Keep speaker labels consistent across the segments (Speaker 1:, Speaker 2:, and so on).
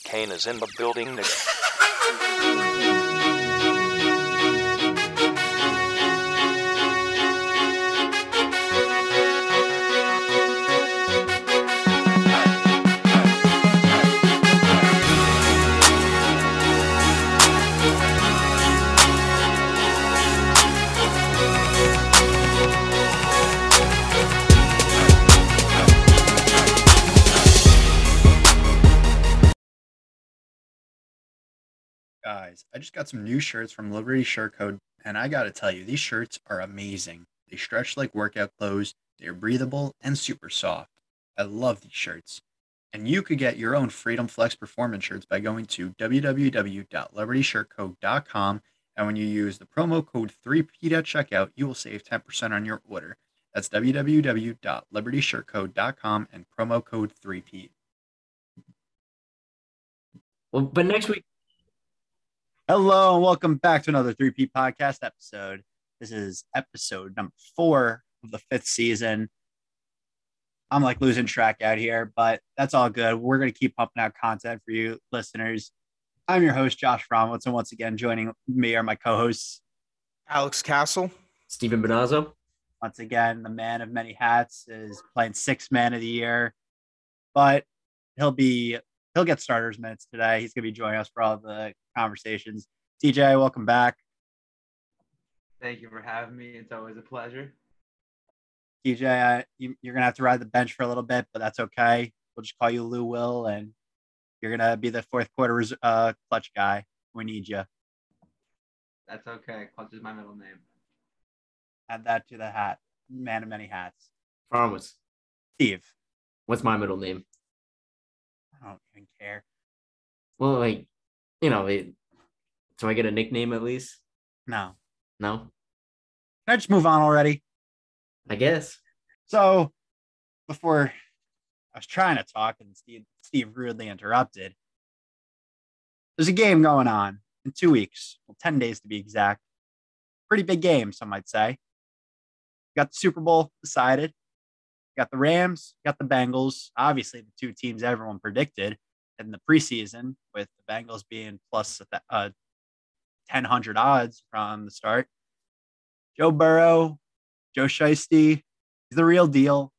Speaker 1: Kane is in the building.
Speaker 2: Guys, I just got some new shirts from Liberty Shirt Code, and I gotta tell you, these shirts are amazing. They stretch like workout clothes, they're breathable and super soft. I love these shirts. And you could get your own Freedom Flex Performance shirts by going to www.libertyshirtcode.com, and when you use the promo code 3PEAT at checkout, you will save 10% on your order. That's www.libertyshirtcode.com and promo code 3PEAT.
Speaker 3: Well, but next week.
Speaker 2: Hello and welcome back to another 3P podcast episode. This is episode number 4 of the 5th season. I'm like losing track out here, but that's all good. We're going to keep pumping out content for you listeners. I'm your host, Josh Fromwitz, and once again, joining me are my co-hosts,
Speaker 4: Alex Castle,
Speaker 3: Steven Bonazzo.
Speaker 2: Once again, the man of many hats is playing 6th man of the year, but he'll get starters minutes today. He's going to be joining us for all the conversations. TJ, welcome back.
Speaker 5: Thank you for having me. It's always a pleasure.
Speaker 2: TJ, you're going to have to ride the bench for a little bit, but that's okay. We'll just call you Lou Will, and you're going to be the fourth quarter clutch guy. We need you.
Speaker 5: That's okay. Clutch is my middle name.
Speaker 2: Add that to the hat. Man of many hats.
Speaker 3: Fromwitz.
Speaker 2: Steve.
Speaker 3: What's my middle name?
Speaker 2: I don't even care.
Speaker 3: Well, so I get a nickname at least?
Speaker 2: No.
Speaker 3: No?
Speaker 2: Can I just move on already?
Speaker 3: I guess.
Speaker 2: So, before I was trying to talk and Steve rudely interrupted, there's a game going on in 2 weeks. Well, 10 days to be exact. Pretty big game, some might say. Got the Super Bowl decided. Got the Rams, got the Bengals. Obviously, the two teams everyone predicted in the preseason, with the Bengals being plus 1,000 odds from the start. Joe Burrow, Joe Shiesty, he's the real deal.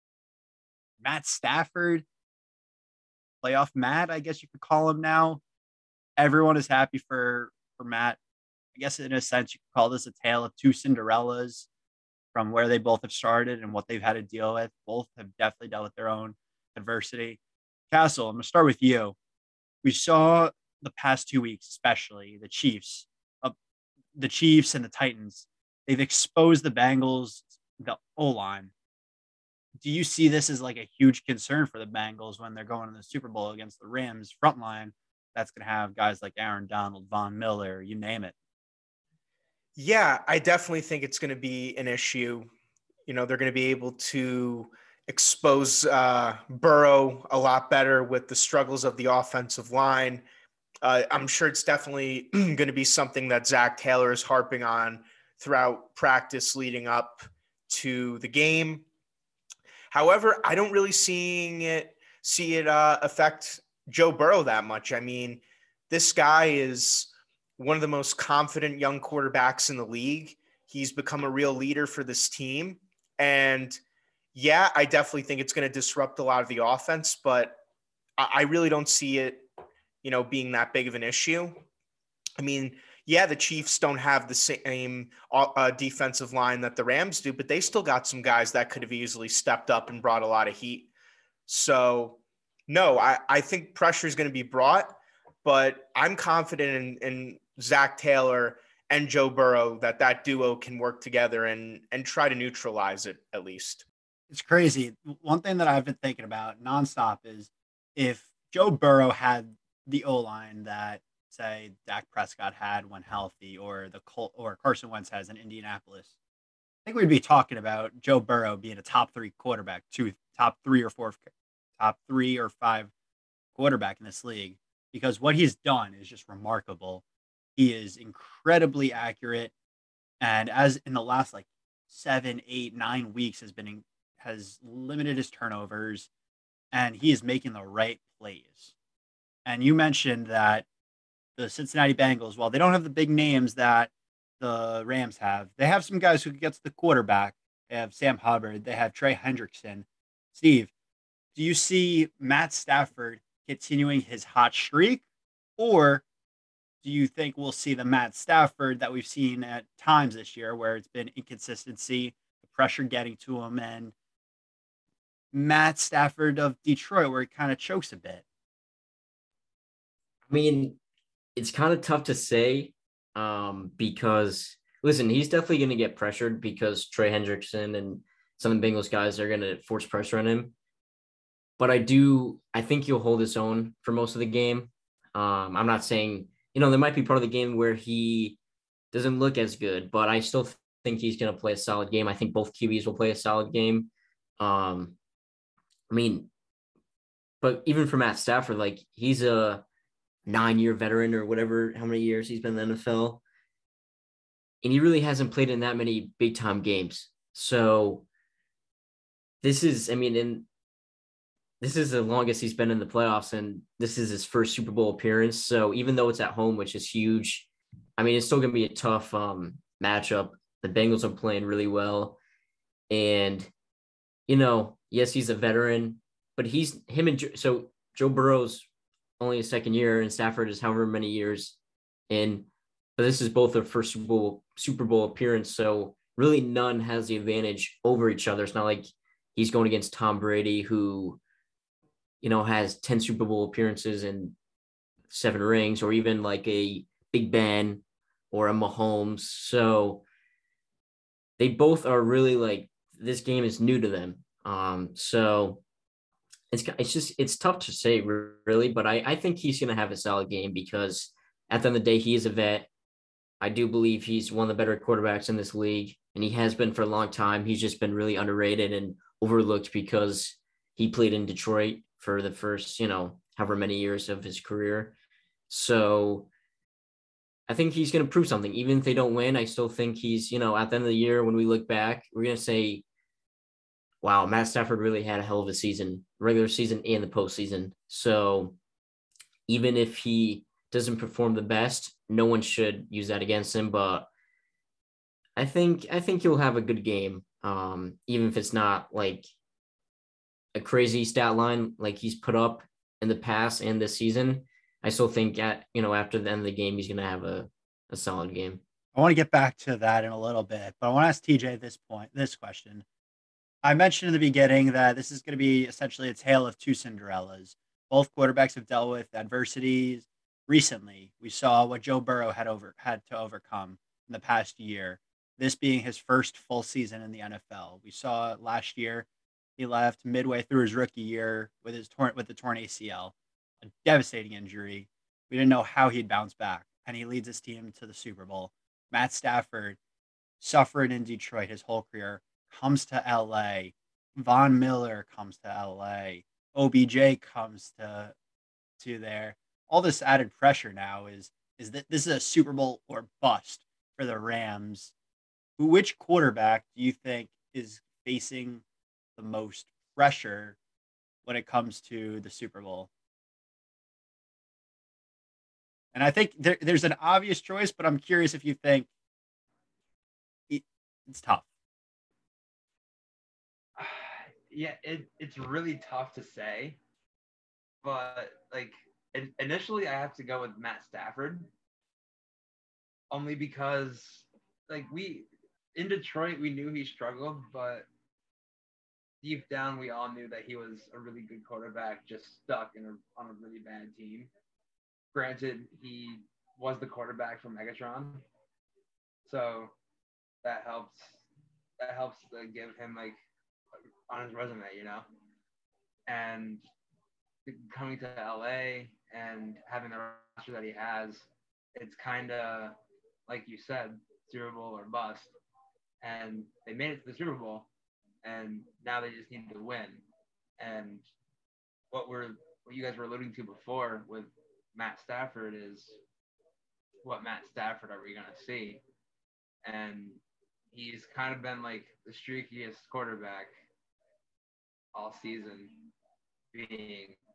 Speaker 2: Matt Stafford, playoff Matt, I guess you could call him now. Everyone is happy for Matt. I guess in a sense, you could call this a tale of two Cinderellas from where they both have started and what they've had to deal with. Both have definitely dealt with their own adversity. Castle, I'm going to start with you. We saw the past 2 weeks, especially the Chiefs and the Titans. They've exposed the Bengals, the O-line. Do you see this as like a huge concern for the Bengals when they're going to the Super Bowl against the Rams front line? That's going to have guys like Aaron Donald, Von Miller, you name it.
Speaker 4: Yeah, I definitely think it's going to be an issue. You know, they're going to be able to expose Burrow a lot better with the struggles of the offensive line. I'm sure it's definitely going to be something that Zach Taylor is harping on throughout practice leading up to the game. However, I don't really see it affect Joe Burrow that much. I mean, this guy is one of the most confident young quarterbacks in the league. He's become a real leader for this team. And yeah, I definitely think it's going to disrupt a lot of the offense, but I really don't see it, being that big of an issue. I mean, yeah, the Chiefs don't have the same defensive line that the Rams do, but they still got some guys that could have easily stepped up and brought a lot of heat. So no, I think pressure is going to be brought, but I'm confident in Zach Taylor and Joe Burrow that duo can work together and try to neutralize it at least.
Speaker 2: It's crazy. One thing that I've been thinking about nonstop is if Joe Burrow had the O-line that, say, Dak Prescott had when healthy, or Carson Wentz has in Indianapolis, I think we'd be talking about Joe Burrow being a top 3 quarterback, top 3 or 5 quarterback in this league, because what he's done is just remarkable. He is incredibly accurate, and as in the last 7, 8, 9 weeks has limited his turnovers, and he is making the right plays. And you mentioned that the Cincinnati Bengals, while they don't have the big names that the Rams have, they have some guys who can get to the quarterback. They have Sam Hubbard. They have Trey Hendrickson. Steve, do you see Matt Stafford continuing his hot streak, or do you think we'll see the Matt Stafford that we've seen at times this year, where it's been inconsistency, the pressure getting to him, and Matt Stafford of Detroit, where he kind of chokes a bit?
Speaker 3: I mean, it's kind of tough to say because, listen, he's definitely going to get pressured because Trey Hendrickson and some of the Bengals guys are going to force pressure on him. But I think he'll hold his own for most of the game. I'm not saying, there might be part of the game where he doesn't look as good, but I still think he's going to play a solid game. I think both QBs will play a solid game. I mean, but even for Matt Stafford, like he's a 9-year veteran or whatever, how many years he's been in the NFL. And he really hasn't played in that many big time games. So this is the longest he's been in the playoffs, and this is his first Super Bowl appearance. So even though it's at home, which is huge, it's still going to be a tough matchup. The Bengals are playing really well. And, yes, he's a veteran, but so Joe Burrow's only a second year, and Stafford is however many years in. But this is both their first Super Bowl appearance, so really none has the advantage over each other. It's not like he's going against Tom Brady, who, has 10 Super Bowl appearances and 7 rings, or even like a Big Ben or a Mahomes. So they both are really like, this game is new to them. So it's tough to say really, but I think he's going to have a solid game because at the end of the day, he is a vet. I do believe he's one of the better quarterbacks in this league, and he has been for a long time. He's just been really underrated and overlooked because he played in Detroit for the first, however many years of his career. So I think he's going to prove something. Even if they don't win, I still think he's, at the end of the year, when we look back, we're going to say, wow, Matt Stafford really had a hell of a season, regular season and the postseason. So even if he doesn't perform the best, no one should use that against him. But I think he'll have a good game, even if it's not like a crazy stat line like he's put up in the past and this season. I still think after the end of the game, he's going to have a solid game.
Speaker 2: I want to get back to that in a little bit, but I want to ask TJ this question. I mentioned in the beginning that this is going to be essentially a tale of two Cinderellas. Both quarterbacks have dealt with adversities recently. We saw what Joe Burrow had to overcome in the past year, this being his first full season in the NFL. We saw last year he left midway through his rookie year with the torn ACL, a devastating injury. We didn't know how he'd bounce back, and he leads his team to the Super Bowl. Matt Stafford suffered in Detroit his whole career, comes to LA. Von Miller comes to LA. OBJ comes to there. All this added pressure now is that this is a Super Bowl or bust for the Rams. Which quarterback do you think is facing the most pressure when it comes to the Super Bowl? And I think there's an obvious choice, but I'm curious if you think it's tough.
Speaker 5: Yeah, it's really tough to say, but like initially I have to go with Matt Stafford, only because like in Detroit we knew he struggled, but deep down we all knew that he was a really good quarterback, just stuck on a really bad team. Granted, he was the quarterback for Megatron, so that helps. That helps give him like on his resume, and coming to LA and having the roster that he has, it's kind of like you said, Super Bowl or bust. And they made it to the Super Bowl, and now they just need to win. And what you guys were alluding to before with Matt Stafford is, what Matt Stafford are we gonna see? And he's kind of been like the streakiest quarterback all season, being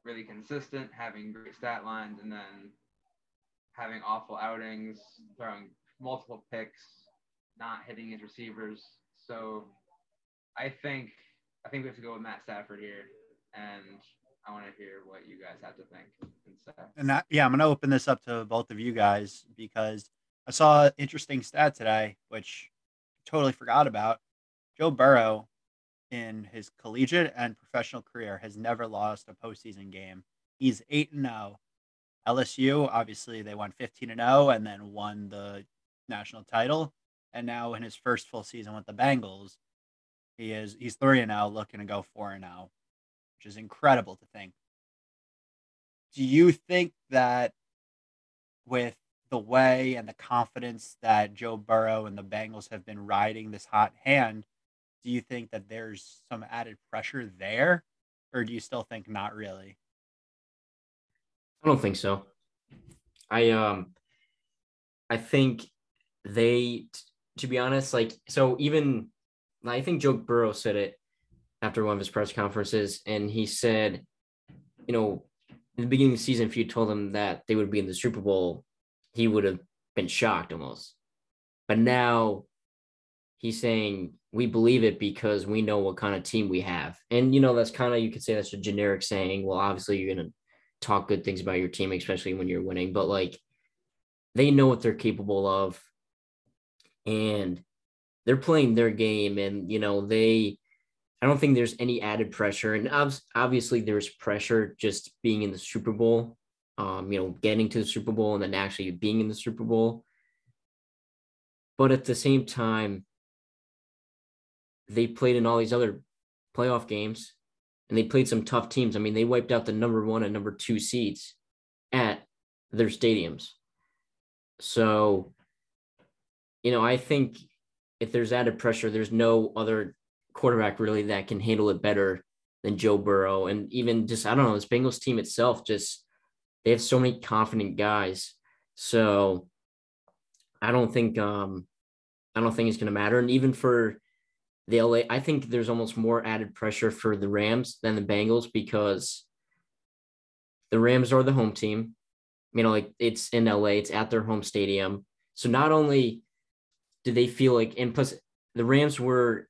Speaker 5: really consistent, having great stat lines, and then having awful outings, throwing multiple picks, not hitting his receivers. So I think we have to go with Matt Stafford here, and I want to hear what you guys have to think and say.
Speaker 2: And I'm going to open this up to both of you guys because I saw an interesting stat today, which I totally forgot about. Joe Burrow, in his collegiate and professional career, has never lost a postseason game. He's 8-0. LSU, obviously, they won 15-0 and then won the national title. And now in his first full season with the Bengals, he's 3-0, looking to go 4-0, which is incredible to think. Do you think that with the way and the confidence that Joe Burrow and the Bengals have been riding this hot hand, do you think that there's some added pressure there, or do you still think not really?
Speaker 3: I don't think so. I think to be honest, even I think Joe Burrow said it after one of his press conferences, and he said, in the beginning of the season, if you told him that they would be in the Super Bowl, he would have been shocked almost. But now he's saying we believe it because we know what kind of team we have. And, that's kind of, you could say that's a generic saying. Well, obviously you're going to talk good things about your team, especially when you're winning, but they know what they're capable of and they're playing their game. And, I don't think there's any added pressure. And obviously there's pressure just being in the Super Bowl, getting to the Super Bowl and then actually being in the Super Bowl. But at the same time, they played in all these other playoff games and they played some tough teams. I mean, they wiped out the number 1 and number 2 seeds at their stadiums. So, I think if there's added pressure, there's no other quarterback really that can handle it better than Joe Burrow. And even just, I don't know, this Bengals team itself, they have so many confident guys. So I don't think it's going to matter. And even for the LA, I think there's almost more added pressure for the Rams than the Bengals because the Rams are the home team. It's in LA, it's at their home stadium. So not only do they feel like, and plus the Rams were,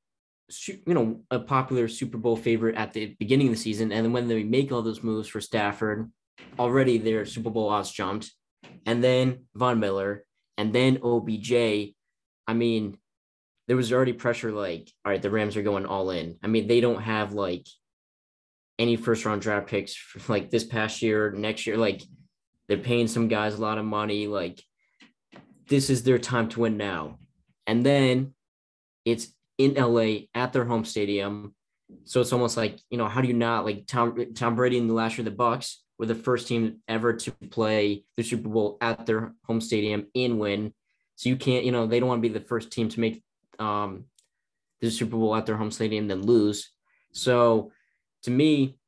Speaker 3: a popular Super Bowl favorite at the beginning of the season. And then when they make all those moves for Stafford, already their Super Bowl odds jumped. And then Von Miller, and then OBJ. I mean, there was already pressure all right, the Rams are going all in. I mean, they don't have any first round draft picks for this past year, next year. They're paying some guys a lot of money. This is their time to win now. And then it's in LA at their home stadium. So it's almost how do you not Tom Brady in the last year of the Bucs were the first team ever to play the Super Bowl at their home stadium and win. So you can't, they don't want to be the first team to make the Super Bowl at their home stadium then lose. So to me,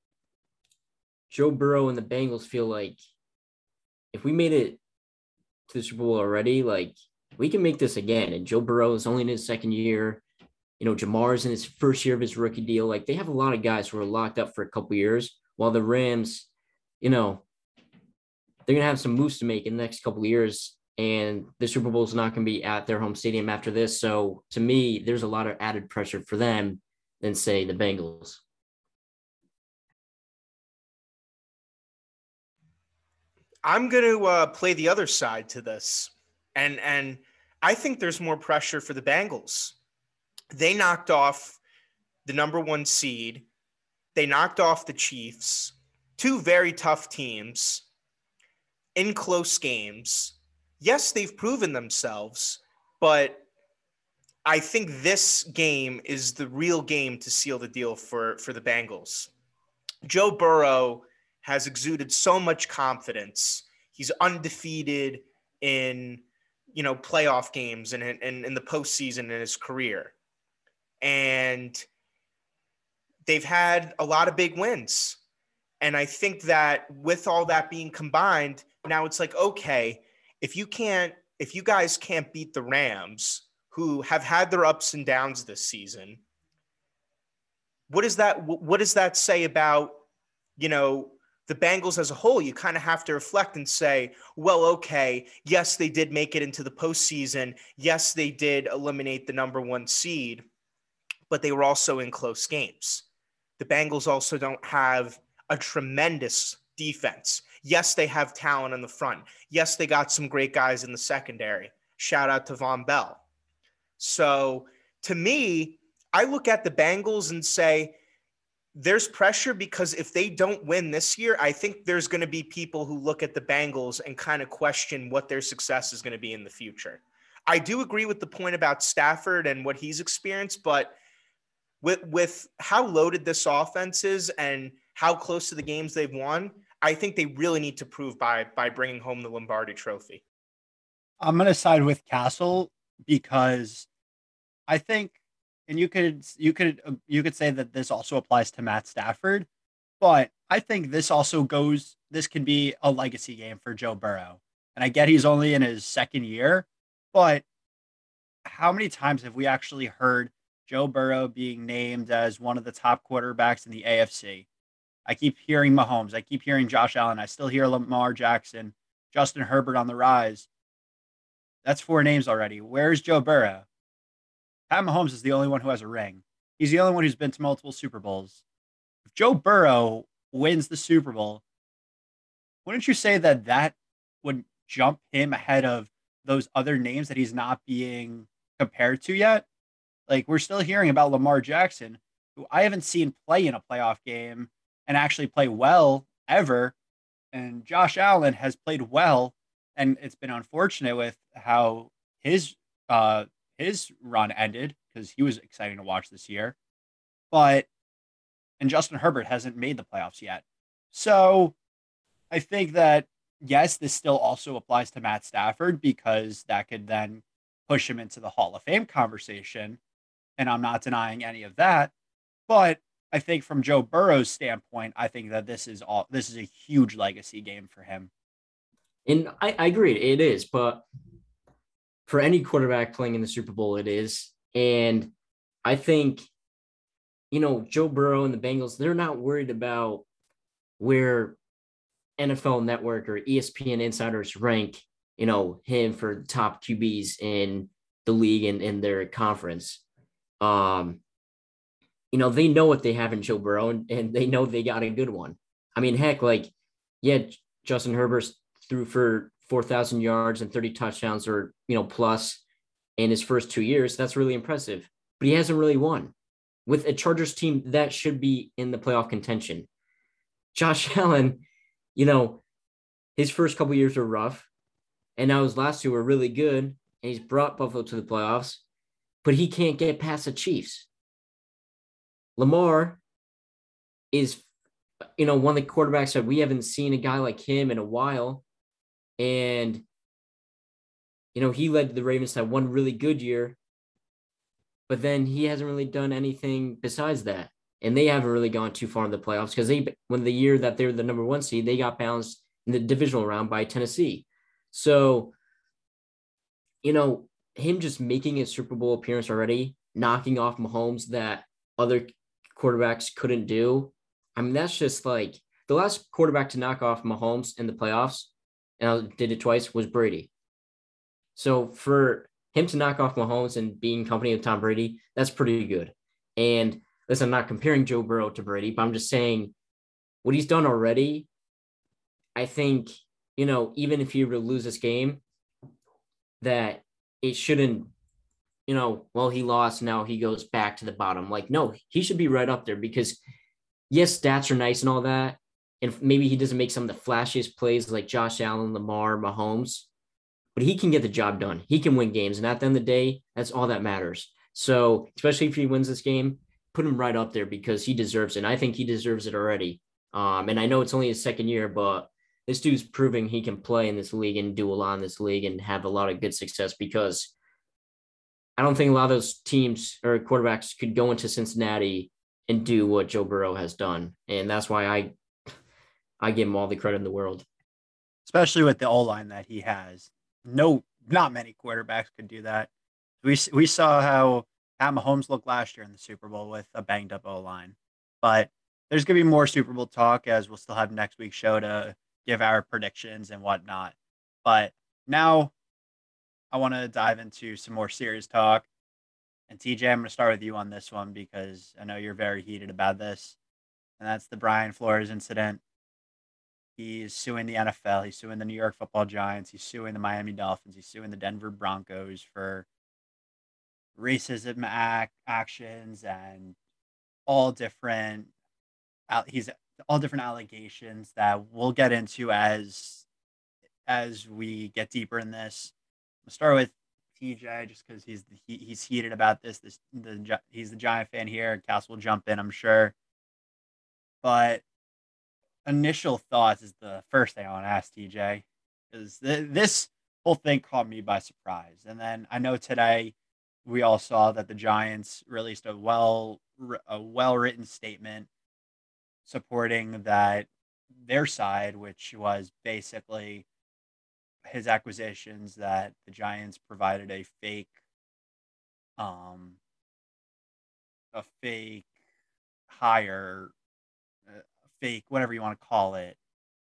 Speaker 3: Joe Burrow and the Bengals feel like if we made it to the Super Bowl already, we can make this again. And Joe Burrow is only in his second year. Jamar's in his first year of his rookie deal. They have a lot of guys who are locked up for a couple years, while the Rams, they're going to have some moves to make in the next couple of years. And the Super Bowl is not going to be at their home stadium after this. So to me, there's a lot of added pressure for them than, say, the Bengals.
Speaker 4: I'm going to play the other side to this. And I think there's more pressure for the Bengals. They knocked off the number 1 seed. They knocked off the Chiefs, 2 very tough teams in close games. Yes, they've proven themselves, but I think this game is the real game to seal the deal for the Bengals. Joe Burrow has exuded so much confidence. He's undefeated in, playoff games and in the postseason in his career. And they've had a lot of big wins. And I think that with all that being combined, now it's okay, if you guys can't beat the Rams, who have had their ups and downs this season, what does that say about, the Bengals as a whole, you kind of have to reflect and say, well, okay, yes, they did make it into the postseason. Yes, they did eliminate the number one seed, but they were also in close games. The Bengals also don't have a tremendous defense. Yes, they have talent in the front. Yes, they got some great guys in the secondary. Shout out to Von Bell. So to me, I look at the Bengals and say, there's pressure because if they don't win this year, I think there's going to be people who look at the Bengals and kind of question what their success is going to be in the future. I do agree with the point about Stafford and what he's experienced, but with how loaded this offense is and how close to the games they've won, I think they really need to prove by bringing home the Lombardi Trophy.
Speaker 2: I'm going to side with Castle because I think, and you could say that this also applies to Matt Stafford, but I think this can be a legacy game for Joe Burrow. And I get he's only in his second year, but how many times have we actually heard Joe Burrow being named as one of the top quarterbacks in the AFC? I keep hearing Mahomes. I keep hearing Josh Allen. I still hear Lamar Jackson, Justin Herbert on the rise. That's 4 names already. Where's Joe Burrow? Pat Mahomes is the only one who has a ring. He's the only one who's been to multiple Super Bowls. If Joe Burrow wins the Super Bowl, wouldn't you say that would jump him ahead of those other names that he's not being compared to yet? Like, we're still hearing about Lamar Jackson, who I haven't seen play in a playoff game and actually play well ever. And Josh Allen has played well, and it's been unfortunate with how his run ended because he was exciting to watch this year. And Justin Herbert hasn't made the playoffs yet. So I think that, yes, this still also applies to Matt Stafford because that could then push him into the Hall of Fame conversation. And I'm not denying any of that. But I think from Joe Burrow's standpoint, I think that this is a huge legacy game for him.
Speaker 3: And I agree, it is, but for any quarterback playing in the Super Bowl, it is. And I think, Joe Burrow and the Bengals, they're not worried about where NFL Network or ESPN insiders rank, him for the top QBs in the league and in their conference. They know what they have in Joe Burrow, and they know they got a good one. I mean, heck, Justin Herbert threw for 4,000 yards and 30 touchdowns or, plus in his first 2 years. That's really impressive, but he hasn't really won with a Chargers team that should be in the playoff contention. Josh Allen, his first couple years were rough, and now his last 2 were really good, and he's brought Buffalo to the playoffs, but he can't get past the Chiefs. Lamar is, one of the quarterbacks that we haven't seen a guy like him in a while. And, he led the Ravens to one really good year, but then he hasn't really done anything besides that. And they haven't really gone too far in the playoffs because when the year that they were the number 1 seed, they got bounced in the divisional round by Tennessee. So, him just making a Super Bowl appearance already, knocking off Mahomes that other quarterbacks couldn't do. I mean, that's just like the last quarterback to knock off Mahomes in the playoffs, and I did it twice, was Brady. So for him to knock off Mahomes and being company with Tom Brady, that's pretty good. And listen, I'm not comparing Joe Burrow to Brady, but I'm just saying what he's done already. I think, even if he were to lose this game, that it shouldn't, he lost, now he goes back to the bottom. Like, no, he should be right up there because, yes, stats are nice and all that. And maybe he doesn't make some of the flashiest plays like Josh Allen, Lamar, Mahomes, but he can get the job done. He can win games. And at the end of the day, that's all that matters. So especially if he wins this game, put him right up there because he deserves it. And I think he deserves it already. And I know it's only his second year, but this dude's proving he can play in this league and do a lot in this league and have a lot of good success because I don't think a lot of those teams or quarterbacks could go into Cincinnati and do what Joe Burrow has done. And that's why I give him all the credit in the world.
Speaker 2: Especially with the O-line that he has. Not many quarterbacks could do that. We saw how Pat Mahomes looked last year in the Super Bowl with a banged up O-line. But there's going to be more Super Bowl talk as we'll still have next week's show to give our predictions and whatnot. But now I want to dive into some more serious talk. And TJ, I'm going to start with you on this one because I know you're very heated about this. And that's the Brian Flores incident. He's suing the NFL. He's suing the New York Football Giants. He's suing the Miami Dolphins. He's suing the Denver Broncos for racism actions and all different he's all different allegations that we'll get into as we get deeper in this. We'll start with TJ just because he's heated about this. He's the Giant fan here. Cass will jump in, I'm sure. But initial thoughts is the first thing I want to ask TJ. Is this whole thing caught me by surprise, and then I know today we all saw that the Giants released a well written statement supporting that their side, which was basically his accusations that the Giants provided a fake hire, fake whatever you want to call it.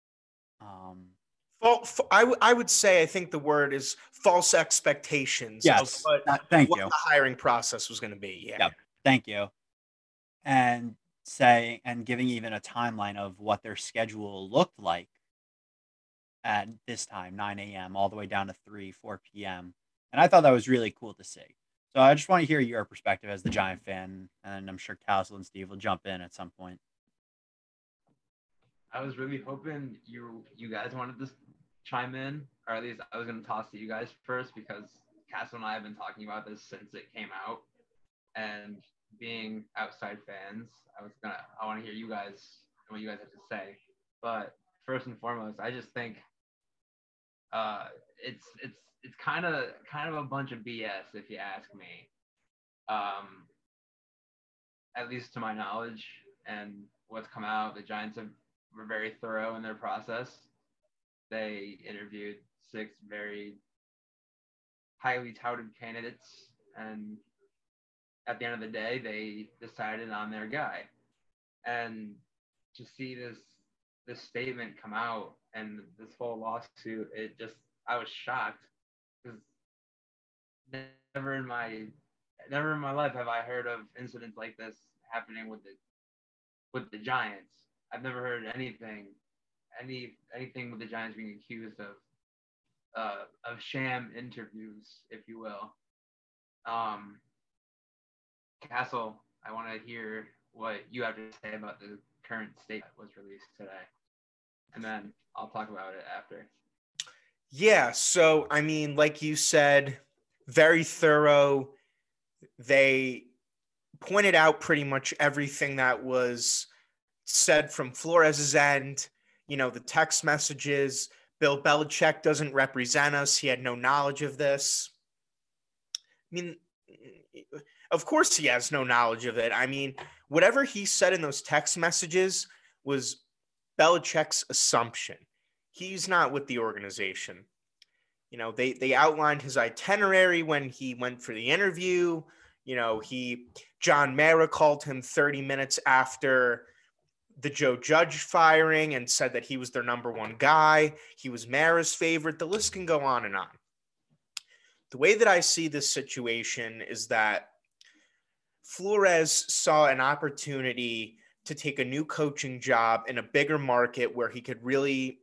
Speaker 4: I would say I think the word is false expectations.
Speaker 2: Yes,
Speaker 4: of what
Speaker 2: the
Speaker 4: hiring process was going to be. Yeah.
Speaker 2: Thank you. And giving even a timeline of what their schedule looked like at this time, 9 a.m. all the way down to 4 p.m. And I thought that was really cool to see. So I just want to hear your perspective as the Giant fan, and I'm sure Castle and Steve will jump in at some point.
Speaker 5: I was really hoping you guys wanted to chime in, or at least I was going to toss to you guys first because Castle and I have been talking about this since it came out, and being outside fans, I want to hear you guys and what you guys have to say. But first and foremost, I just think it's kind of a bunch of BS if you ask me. At least to my knowledge and what's come out, the Giants were very thorough in their process. They interviewed 6 very highly touted candidates, and at the end of the day, they decided on their guy. And to see this statement come out and this whole lawsuit, I was shocked because never in my life have I heard of incidents like this happening with the Giants. I've never heard anything with the Giants being accused of sham interviews, if you will. Castle, I want to hear what you have to say about the current state that was released today, and then I'll talk about it after.
Speaker 4: Yeah, so I mean, like you said, very thorough. They pointed out pretty much everything that was said from Flores' end. You know, the text messages. Bill Belichick doesn't represent us. He had no knowledge of this. I mean, of course he has no knowledge of it. I mean, whatever he said in those text messages was Belichick's assumption. He's not with the organization. You know, they outlined his itinerary when he went for the interview. You know, John Mara called him 30 minutes after the Joe Judge firing and said that he was their number one guy. He was Mara's favorite. The list can go on and on. The way that I see this situation is that Flores saw an opportunity to take a new coaching job in a bigger market where he could really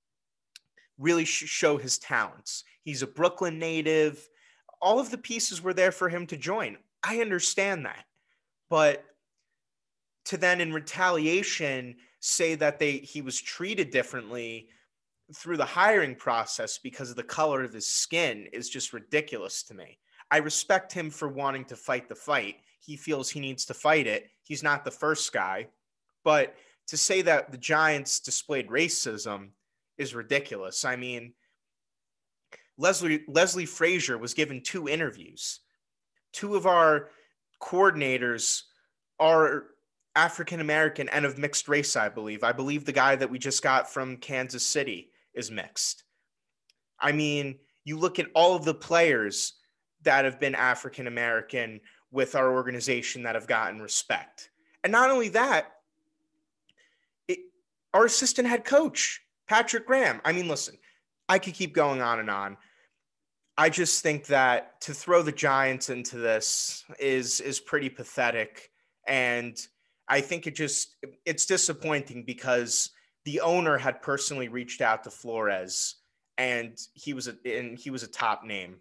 Speaker 4: show his talents. He's a Brooklyn native. All of the pieces were there for him to join. I understand that. But to then in retaliation say that he was treated differently through the hiring process because of the color of his skin is just ridiculous to me. I respect him for wanting to fight the fight. He feels he needs to fight it. He's not the first guy. But to say that the Giants displayed racism is ridiculous. I mean, Leslie Frazier was given 2 interviews. 2 of our coordinators are African-American and of mixed race, I believe. I believe the guy that we just got from Kansas City is mixed. I mean, you look at all of the players that have been African-American with our organization that have gotten respect. And not only that, our assistant head coach, Patrick Graham. I mean, listen, I could keep going on and on. I just think that to throw the Giants into this is pretty pathetic. And I think it's disappointing because the owner had personally reached out to Flores, and he was a top name.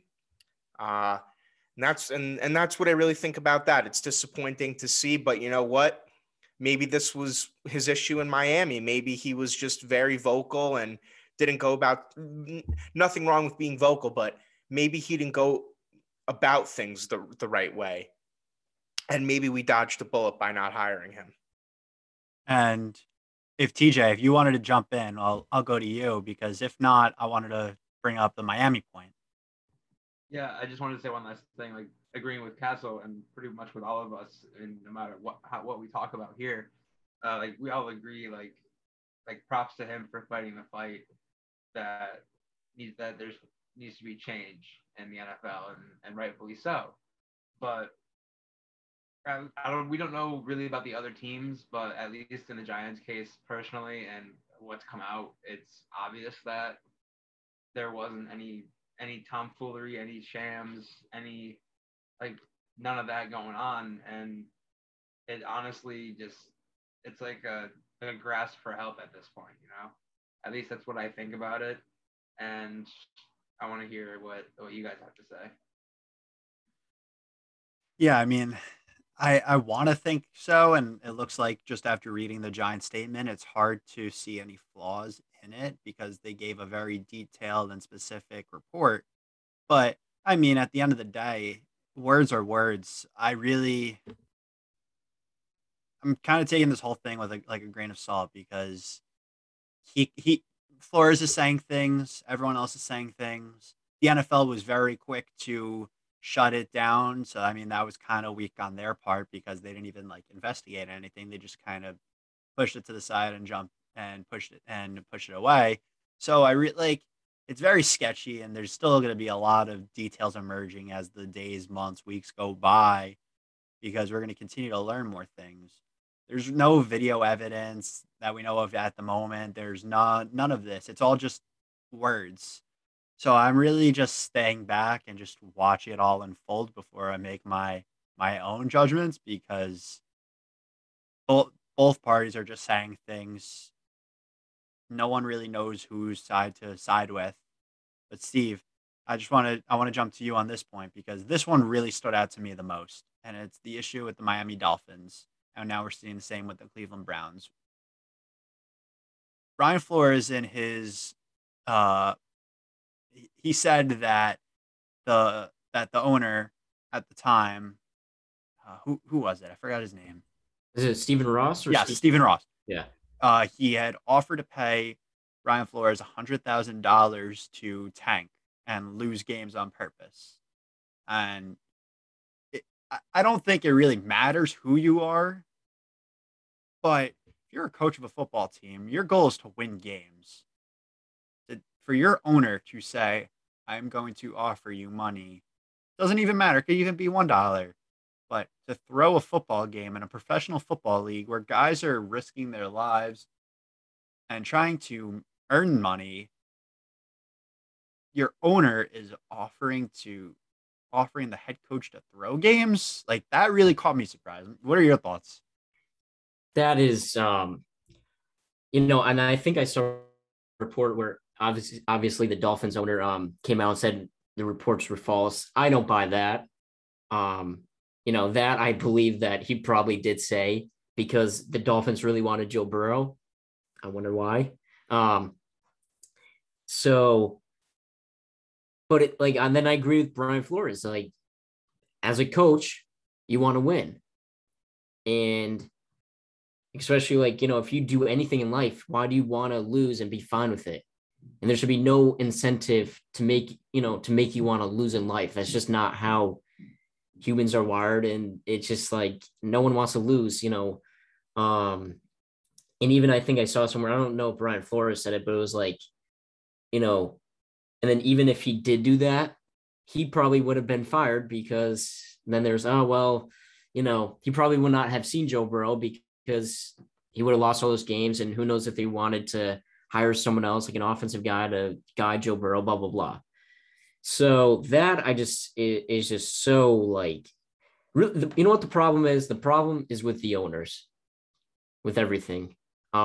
Speaker 4: And that's what I really think about that. It's disappointing to see, but you know what? Maybe this was his issue in Miami. Maybe he was just very vocal and didn't go about, nothing wrong with being vocal, but maybe he didn't go about things the right way. And maybe we dodged a bullet by not hiring him.
Speaker 2: And if you wanted to jump in, I'll go to you, because if not, I wanted to bring up the Miami point.
Speaker 5: Yeah, I just wanted to say one last thing, like agreeing with Castle and pretty much with all of us, and no matter what we talk about here, like we all agree, like props to him for fighting the fight that there's needs to be change in the NFL, and rightfully so. But we don't know really about the other teams, but at least in the Giants case personally, and what's come out, it's obvious that there wasn't any tomfoolery, any shams, any, like, none of that going on. And it honestly it's like a grasp for help at this point, at least that's what I think about it. And I want to hear what you guys have to say.
Speaker 2: Yeah, I mean, I want to think so, and it looks like just after reading the Giants statement, it's hard to see any flaws in it because they gave a very detailed and specific report. But I mean, at the end of the day, words are words. I'm kind of taking this whole thing with a grain of salt, because he Flores is saying things, everyone else is saying things. The NFL was very quick to shut it down. So I mean, that was kind of weak on their part because they didn't even investigate anything. They just kind of pushed it to the side and jumped and pushed it away. So it's very sketchy, and there's still going to be a lot of details emerging as the days, months, weeks go by, because we're going to continue to learn more things. There's no video evidence that we know of at the moment. There's none of this. It's all just words. So I'm really just staying back and just watch it all unfold before I make my own judgments, because both parties are just saying things. No one really knows whose side to side with. But Steve, I want to jump to you on this point, because this one really stood out to me the most, and it's the issue with the Miami Dolphins. And now we're seeing the same with the Cleveland Browns. Brian Flores, in his he said that the owner at the time, who was it? I forgot his name.
Speaker 3: Is it Stephen Ross?
Speaker 2: Yes, Stephen Ross.
Speaker 3: Yeah.
Speaker 2: He had offered to pay Brian Flores $100,000 to tank and lose games on purpose. And I don't think it really matters who you are, but if you're a coach of a football team, your goal is to win games. For your owner to say, I'm going to offer you money, doesn't even matter. It could even be $1. But to throw a football game in a professional football league where guys are risking their lives and trying to earn money, your owner is offering the head coach to throw games. Like, that really caught me surprised. What are your thoughts?
Speaker 3: That is, and I think I saw a report where obviously the Dolphins owner came out and said the reports were false. I don't buy that. That I believe that he probably did say, because the Dolphins really wanted Joe Burrow. I wonder why. And then I agree with Brian Flores. Like, as a coach, you want to win. And especially if you do anything in life, why do you want to lose and be fine with it? And there should be no incentive to make you want to lose in life. That's just not how humans are wired. And it's just no one wants to lose, and even I think I saw somewhere, I don't know if Brian Flores said it, but it was and then even if he did do that, he probably would have been fired, because then there's, he probably would not have seen Joe Burrow because he would have lost all those games. And who knows if they wanted to hire someone else, like an offensive guy to guide Joe Burrow, blah, blah, blah. So that is just so like, you know what the problem is? The problem is with the owners, with everything.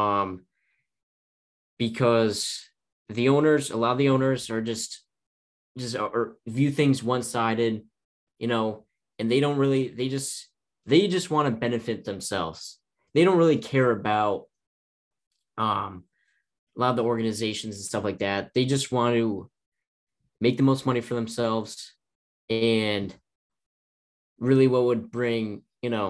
Speaker 3: Because a lot of the owners are just or view things one-sided, and they just want to benefit themselves. They don't really care about a lot of the organizations and stuff like that. They just want to make the most money for themselves, and really what would bring,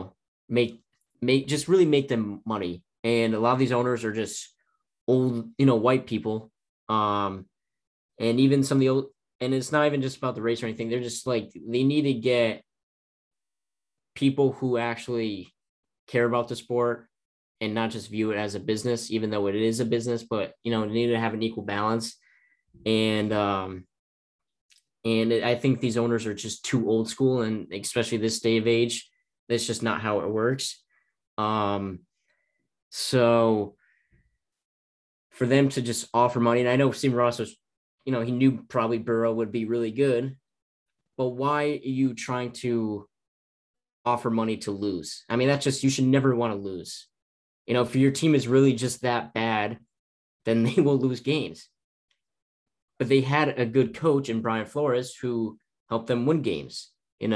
Speaker 3: make them money. And a lot of these owners are just old, white people. And even some of the old, and it's not even just about the race or anything. They're just like, they need to get people who actually care about the sport and not just view it as a business, even though it is a business, but, they need to have an equal balance. And I think these owners are just too old school, and especially this day of age, that's just not how it works. So for them to just offer money, and I know Steve Ross was, he knew probably Burrow would be really good, but why are you trying to offer money to lose? I mean, that's just, you should never want to lose. If your team is really just that bad, then they will lose games. But they had a good coach in Brian Flores who helped them win games, And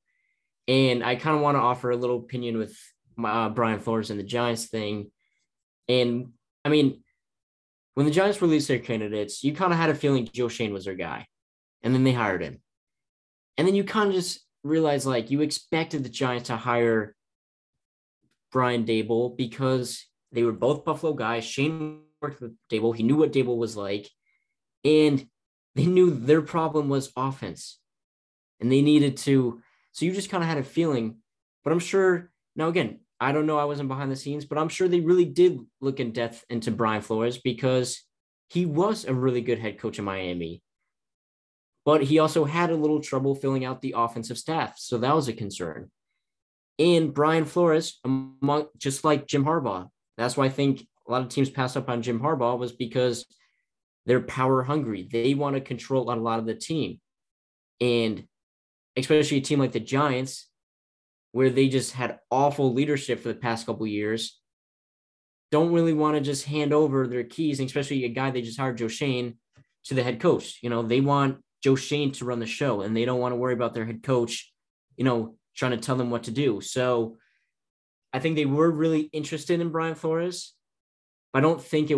Speaker 3: I kind of want to offer a little opinion with Brian Flores and the Giants thing. And I mean, when the Giants released their candidates, you kind of had a feeling Joe Schoen was their guy. And then they hired him. And then you kind of just realized, like, you expected the Giants to hire Brian Daboll because they were both Buffalo guys. Schoen worked with Daboll. He knew what Daboll was like. And they knew their problem was offense. And they needed to. So you just kind of had a feeling. But I'm sure, now again, I don't know, I wasn't behind the scenes, but I'm sure they really did look in depth into Brian Flores because he was a really good head coach in Miami. But he also had a little trouble filling out the offensive staff. So that was a concern. And Brian Flores, just like Jim Harbaugh, that's why I think a lot of teams passed up on Jim Harbaugh, was because they're power hungry. They want to control a lot of the team. And especially a team like the Giants, where they just had awful leadership for the past couple of years, don't really want to just hand over their keys, and especially a guy they just hired, Joe Schoen, to the head coach. They want Joe Schoen to run the show, and they don't want to worry about their head coach, trying to tell them what to do. So I think they were really interested in Brian Flores. But I don't think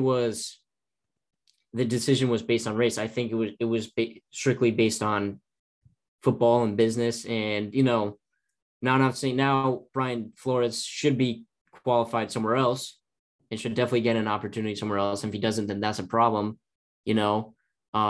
Speaker 3: the decision was based on race. I think it was strictly based on football and business. And, now I'm not saying now Brian Flores should be qualified somewhere else and should definitely get an opportunity somewhere else. And if he doesn't, then that's a problem, But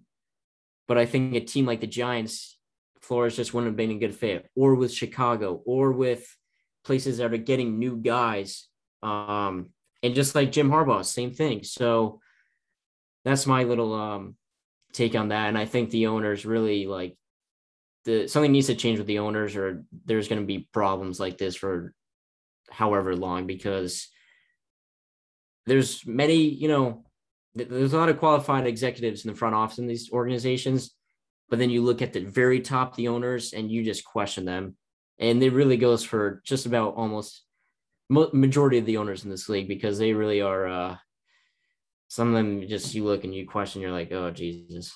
Speaker 3: I think a team like the Giants, Flores just wouldn't have been a good fit, or with Chicago, or with places that are getting new guys. And just like Jim Harbaugh, same thing. So that's my little take on that. And I think the owners really something needs to change with the owners, or there's going to be problems like this for however long, because there's many, there's a lot of qualified executives in the front office in these organizations, but then you look at the very top, the owners, and you just question them. And it really goes for just about almost majority of the owners in this league, because they really are, some of them just, you look and you question, you're like, oh, Jesus.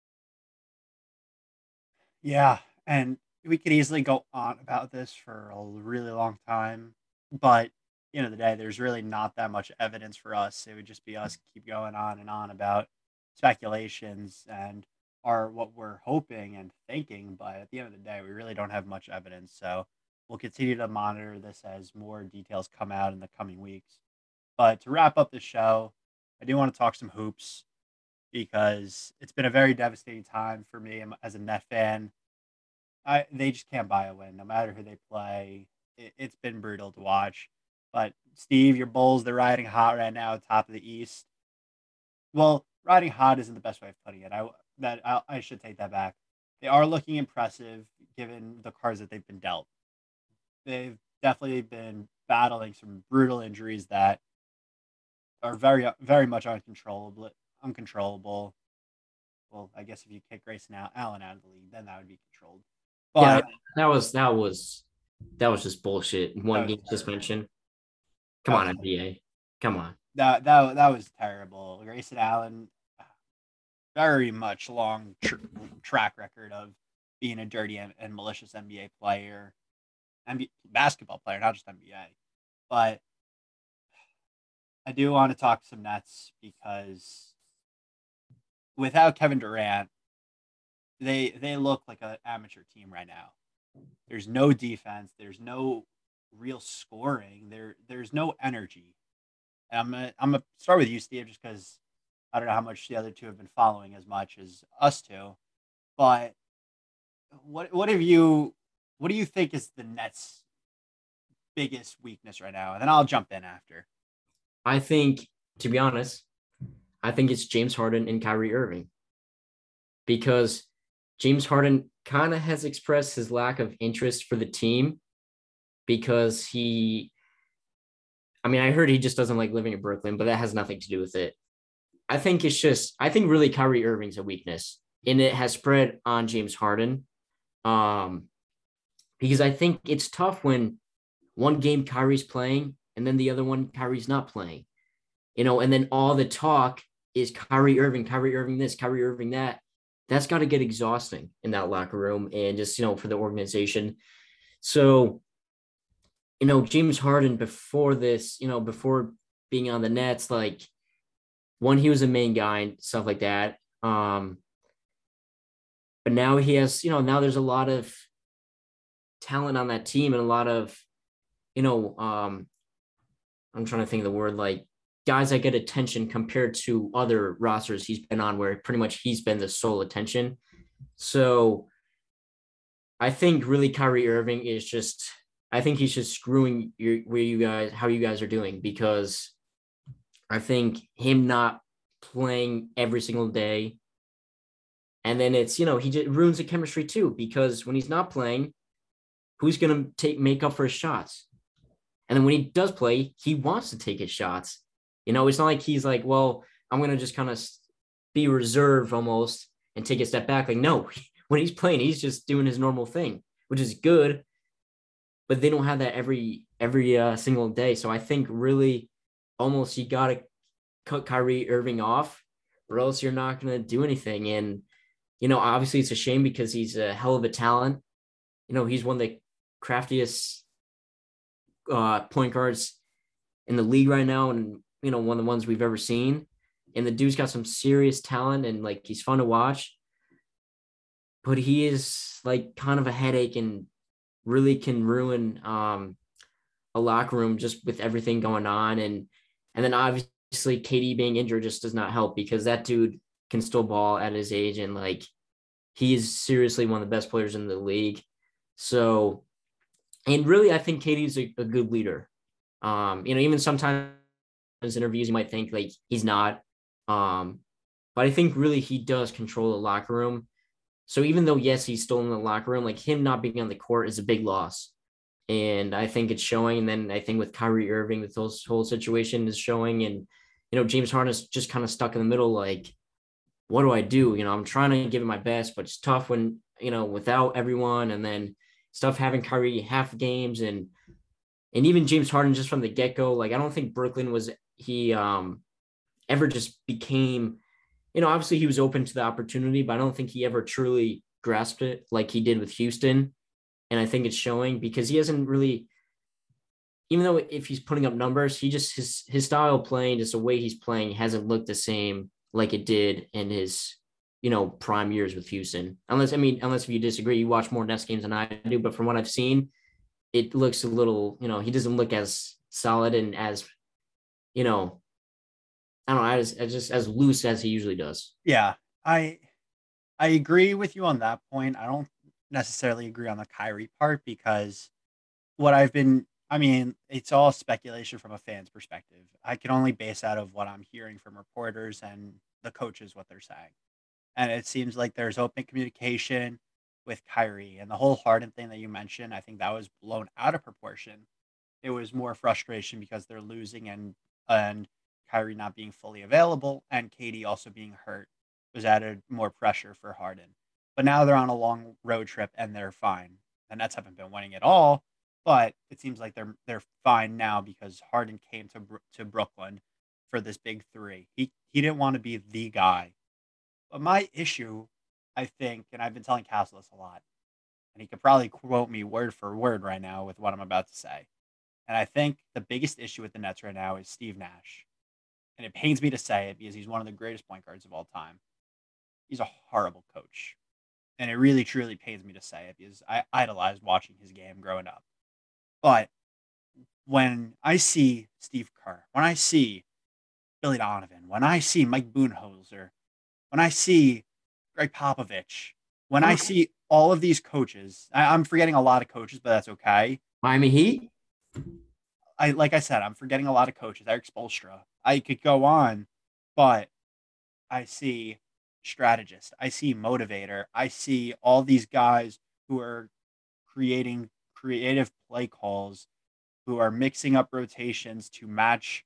Speaker 2: Yeah, and we could easily go on about this for a really long time, but at the end of the day, there's really not that much evidence for us. It would just be us keep going on and on about speculations and what we're hoping and thinking, but at the end of the day, we really don't have much evidence. So we'll continue to monitor this as more details come out in the coming weeks. But to wrap up the show, I do want to talk some hoops, because it's been a very devastating time for me as a Net fan. They just can't buy a win, no matter who they play. It's been brutal to watch. But Steve, your Bulls, they're riding hot right now, top of the East. Well, riding hot isn't the best way of putting it. I should take that back. They are looking impressive given the cards that they've been dealt. They've definitely been battling some brutal injuries that are very, very much uncontrollable. Well, I guess if you kick Grayson Allen out of the league, then that would be controlled. But
Speaker 3: that was just bullshit. One game suspension. Come on, NBA. Come on.
Speaker 2: That was terrible. Grayson Allen, very much long track record of being a dirty and malicious NBA player, basketball player, not just NBA. But I do want to talk some Nets because without Kevin Durant, they look like an amateur team right now. There's no defense. There's no real scoring. There's no energy. And I'm gonna start with you, Steve, just because I don't know how much the other two have been following as much as us two. But what do you think is the Nets' biggest weakness right now? And then I'll jump in after.
Speaker 3: I think, to be honest, I think it's James Harden and Kyrie Irving, because James Harden kind of has expressed his lack of interest for the team because I heard he just doesn't like living in Brooklyn, but that has nothing to do with it. I think really Kyrie Irving's a weakness, and it has spread on James Harden. Because I think it's tough when one game Kyrie's playing and then the other one Kyrie's not playing, and then all the talk is Kyrie Irving this, Kyrie Irving that. That's got to get exhausting in that locker room and just, for the organization. So, James Harden before this, before being on the Nets, like, one, he was a main guy and stuff like that. But now he has, now there's a lot of talent on that team and a lot of, I'm trying to think of the word, like, guys that get attention compared to other rosters he's been on where pretty much he's been the sole attention. So I think really Kyrie Irving is I think he's just screwing how you guys are doing, because I think him not playing every single day, and then it's, he just ruins the chemistry too, because when he's not playing, who's going to make up for his shots? And then when he does play, he wants to take his shots. It's not like he's like, well, I'm going to just kind of be reserved almost and take a step back. Like, no, when he's playing, he's just doing his normal thing, which is good. But they don't have that every single day. So I think really almost you got to cut Kyrie Irving off, or else you're not going to do anything. And, obviously it's a shame because he's a hell of a talent. He's one of the craftiest point guards in the league right now, and one of the ones we've ever seen. And the dude's got some serious talent, and like, he's fun to watch, but he is like kind of a headache and really can ruin a locker room just with everything going on. And then obviously KD being injured just does not help, because that dude can still ball at his age, and like, he is seriously one of the best players in the league. So, and really, I think KD's a good leader. Even sometimes in interviews, you might think like he's not. But I think really he does control the locker room. So even though, yes, he's still in the locker room, like, him not being on the court is a big loss. And I think it's showing. And then I think with Kyrie Irving, this whole situation is showing. And, James Harden is just kind of stuck in the middle. Like, what do I do? I'm trying to give it my best, but it's tough when, without everyone. And then it's tough having Kyrie half games, and even James Harden just from the get-go. Like, I don't think Brooklyn ever just became, obviously he was open to the opportunity, but I don't think he ever truly grasped it like he did with Houston. And I think it's showing, because he hasn't really, even though if he's putting up numbers, he just, his style of playing, just the way he's playing, hasn't looked the same like it did in his, prime years with Houston. Unless if you disagree, you watch more Nets games than I do, but from what I've seen, it looks a little, he doesn't look as solid and as, I don't know, as loose as he usually does.
Speaker 2: Yeah, I agree with you on that point. I don't necessarily agree on the Kyrie part, because it's all speculation from a fan's perspective. I can only base out of what I'm hearing from reporters and the coaches, what they're saying. And it seems like there's open communication with Kyrie, and the whole Harden thing that you mentioned, I think that was blown out of proportion. It was more frustration because they're losing, and Kyrie not being fully available and KD also being hurt was added more pressure for Harden. But now they're on a long road trip and they're fine. The Nets haven't been winning at all, but it seems like they're fine now because Harden came to Brooklyn for this big three. He didn't want to be the guy. But my issue, I think, and I've been telling Castle this a lot, and he could probably quote me word for word right now with what I'm about to say. And I think the biggest issue with the Nets right now is Steve Nash. And it pains me to say it because he's one of the greatest point guards of all time. He's a horrible coach. And it really, truly pains me to say it because I idolized watching his game growing up. But when I see Steve Kerr, when I see Billy Donovan, when I see Mike Budenholzer, when I see Greg Popovich, when I see all of these coaches, I'm forgetting a lot of coaches, but that's okay.
Speaker 3: Miami Heat?
Speaker 2: Like I said, I'm forgetting a lot of coaches. Eric Spoelstra. I could go on, but I see strategist. I see motivator. I see all these guys who are creating creative play calls, who are mixing up rotations to match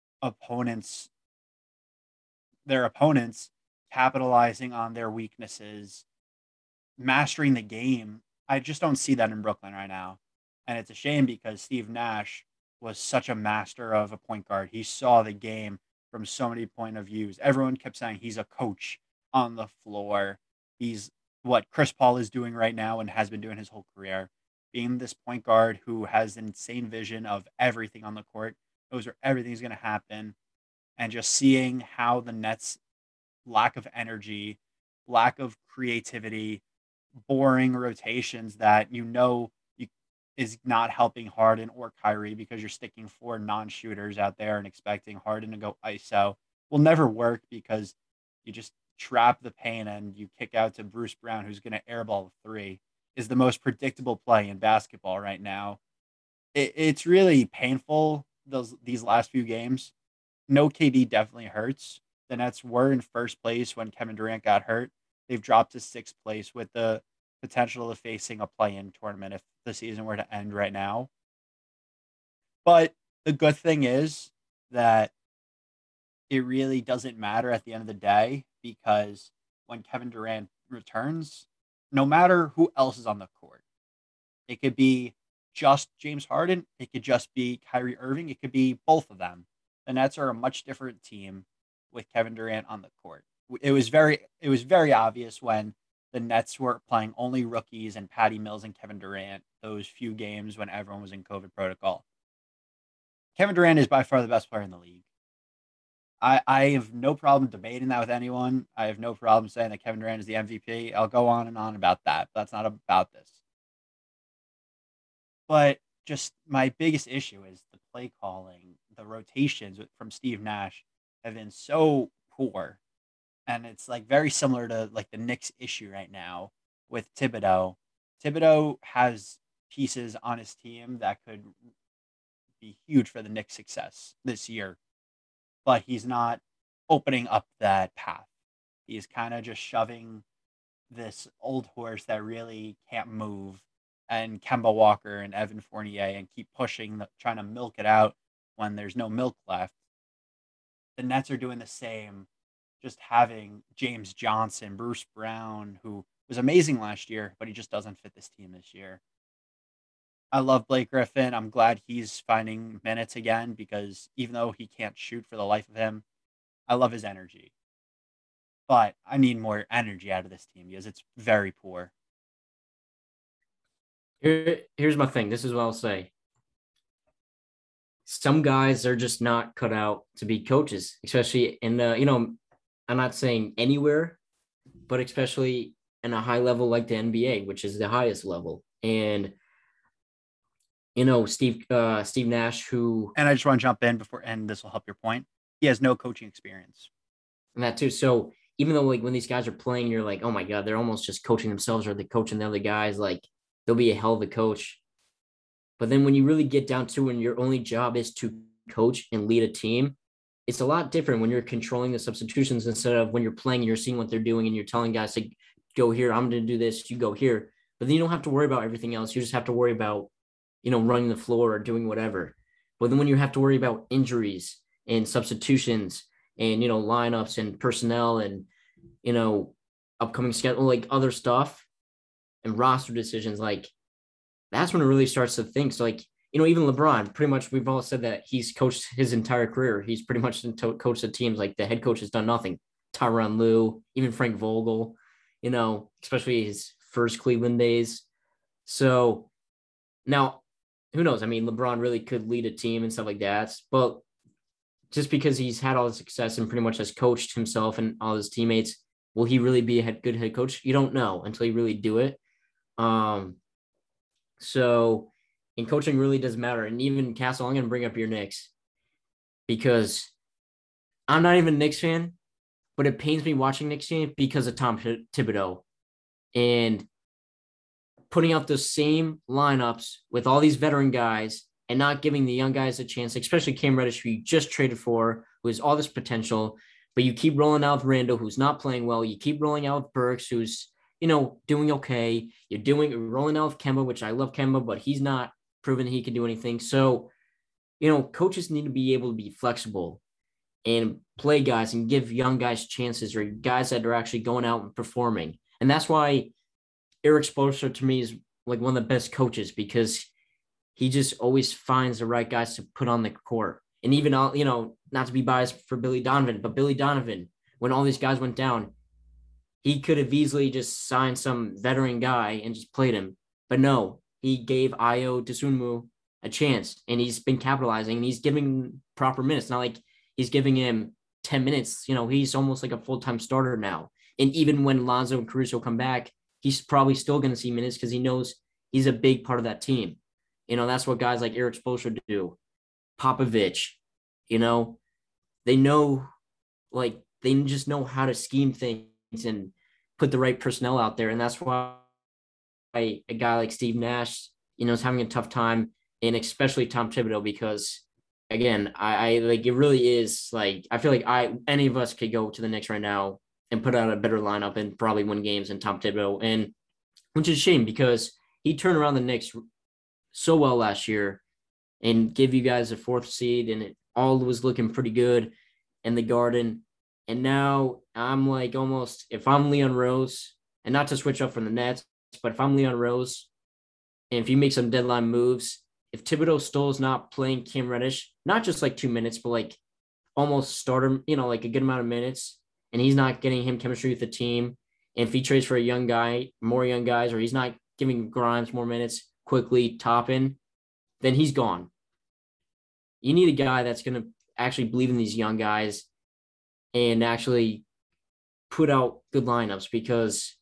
Speaker 2: their opponents, capitalizing on their weaknesses, mastering the game. I just don't see that in Brooklyn right now. And it's a shame because Steve Nash was such a master of a point guard. He saw the game from so many point of views. Everyone kept saying he's a coach on the floor. He's what Chris Paul is doing right now and has been doing his whole career, being this point guard who has an insane vision of everything on the court, knows where everything's going to happen, and just seeing how the Nets' lack of energy, lack of creativity, boring rotations that is not helping Harden or Kyrie because you're sticking 4 non-shooters out there and expecting Harden to go ISO will never work because you just trap the paint and you kick out to Bruce Brown, who's going to airball 3, is the most predictable play in basketball right now. It's really painful, these last few games. No KD definitely hurts. The Nets were in first place when Kevin Durant got hurt. They've dropped to 6th place with the potential of facing a play-in tournament if the season were to end right now. But the good thing is that it really doesn't matter at the end of the day because when Kevin Durant returns, no matter who else is on the court, it could be just James Harden, it could just be Kyrie Irving, it could be both of them. The Nets are a much different team with Kevin Durant on the court. It was very obvious when the Nets were playing only rookies and Patty Mills and Kevin Durant those few games when everyone was in COVID protocol. Kevin Durant is by far the best player in the league. I have no problem debating that with anyone. I have no problem saying that Kevin Durant is the MVP. I'll go on and on about that. But that's not about this. But just my biggest issue is the play calling, the rotations from Steve Nash have been so poor. And it's like very similar to like the Knicks issue right now with Thibodeau. Thibodeau has pieces on his team that could be huge for the Knicks' success this year, but he's not opening up that path. He's kind of just shoving this old horse that really can't move and Kemba Walker and Evan Fournier and keep pushing, trying to milk it out when there's no milk left. The Nets are doing the same, just having James Johnson, Bruce Brown, who was amazing last year, but he just doesn't fit this team this year. I love Blake Griffin. I'm glad he's finding minutes again because even though he can't shoot for the life of him, I love his energy. But I need more energy out of this team because it's very poor.
Speaker 3: Here's my thing. This is what I'll say. Some guys are just not cut out to be coaches, especially in the, I'm not saying anywhere, but especially in a high level like the NBA, which is the highest level. And Steve Nash, who,
Speaker 2: and I just want to jump in and this will help your point. He has no coaching experience.
Speaker 3: And that too. So even though like when these guys are playing, you're like, oh my God, they're almost just coaching themselves or they're coaching the other guys. Like they'll be a hell of a coach. But then when you really get down to when your only job is to coach and lead a team, it's a lot different when you're controlling the substitutions instead of when you're playing and you're seeing what they're doing and you're telling guys to go here, I'm going to do this, you go here. But then you don't have to worry about everything else. You just have to worry about, running the floor or doing whatever. But then when you have to worry about injuries and substitutions and, lineups and personnel and, upcoming schedule, like other stuff and roster decisions, like that's when it really starts to think. So like, even LeBron, pretty much we've all said that he's coached his entire career. He's pretty much coached the teams. Like the head coach has done nothing. Tyronn Lue, even Frank Vogel, especially his first Cleveland days. So now who knows? I mean, LeBron really could lead a team and stuff like that, but just because he's had all the success and pretty much has coached himself and all his teammates, will he really be a good head coach? You don't know until you really do it. So, and coaching really does matter. And even Castle, I'm going to bring up your Knicks because I'm not even a Knicks fan, but it pains me watching Knicks games because of Tom Thibodeau and putting out the same lineups with all these veteran guys and not giving the young guys a chance, especially Cam Reddish, who you just traded for, who has all this potential, but you keep rolling out with Randall, who's not playing well. You keep rolling out with Burks, who's, doing okay. You're rolling out with Kemba, which I love Kemba, but he's not proven he can do anything. So, coaches need to be able to be flexible and play guys and give young guys chances or guys that are actually going out and performing. And that's why Erik Spoelstra to me is like one of the best coaches because he just always finds the right guys to put on the court. And even, not to be biased for Billy Donovan, but Billy Donovan, when all these guys went down, he could have easily just signed some veteran guy and just played him. But no, he gave Ayo Dosunmu a chance, and he's been capitalizing, and he's giving proper minutes. Not like he's giving him 10 minutes. He's almost like a full-time starter now. And even when Lonzo and Caruso come back, he's probably still going to see minutes because he knows he's a big part of that team. That's what guys like Erik Spoelstra do. Popovich, they know, like, they just know how to scheme things and put the right personnel out there. And that's why a guy like Steve Nash, is having a tough time, and especially Tom Thibodeau, because again, I like, it really is like, I feel like any of us could go to the Knicks right now and put out a better lineup and probably win games than Tom Thibodeau. And which is a shame because he turned around the Knicks so well last year and give you guys a 4th seed, and it all was looking pretty good in the Garden. And now I'm like, almost, if I'm Leon Rose, and not to switch up from the Nets, but if I'm Leon Rose, and if you make some deadline moves, if Thibodeau still is not playing Cam Reddish, not just like 2 minutes, but like almost starter, like a good amount of minutes, and he's not getting him chemistry with the team, and if he trades for a young guy, more young guys, or he's not giving Grimes more minutes, quickly Toppin, then he's gone. You need a guy that's going to actually believe in these young guys and actually put out good lineups, because